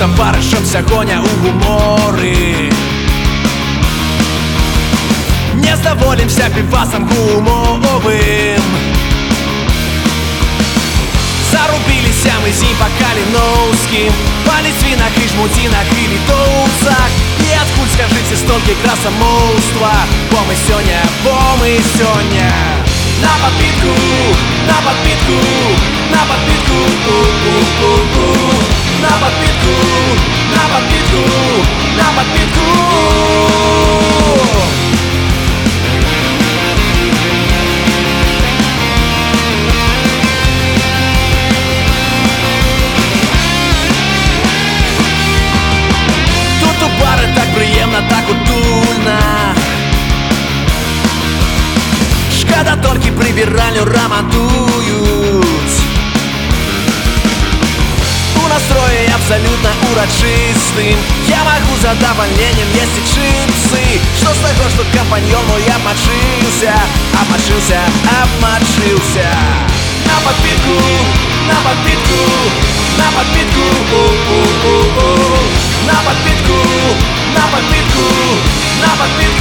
товаришемся гоня у гумори. Не задоволимся пивасом гумовым. Зарубилися мы зим по Калиновским, по Литвинах и Жмутинах и Литовцах. И откуль, скажите, столько красомолства? Бо мы сёння на подпитку, на подпитку, на подпитку, на подпитку, на подпитку, на подпитку. Тут у бары так приємно, так утульно. Шкода только прибиральню ремонтують. У настрое абсолютно урочистым. Я могу за довольнением есть и чипсы. Что с того, что компаньон мой обмочился, обмочился, обмочился. На подпитку, на подпитку, на подпитку, на подпитку, на подпитку, на подпитку.